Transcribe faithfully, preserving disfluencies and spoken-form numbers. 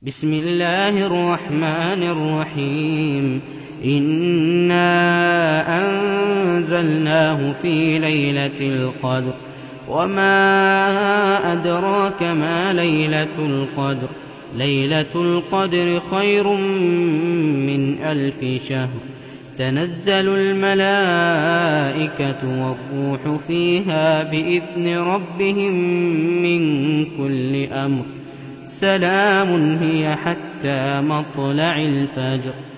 بسم الله الرحمن الرحيم إنا أنزلناه في ليلة القدر وما أدراك ما ليلة القدر ليلة القدر خير من ألف شهر تنزل الملائكة والروح فيها بإذن ربهم من كل أمر سلام هي حتى مطلع الفجر.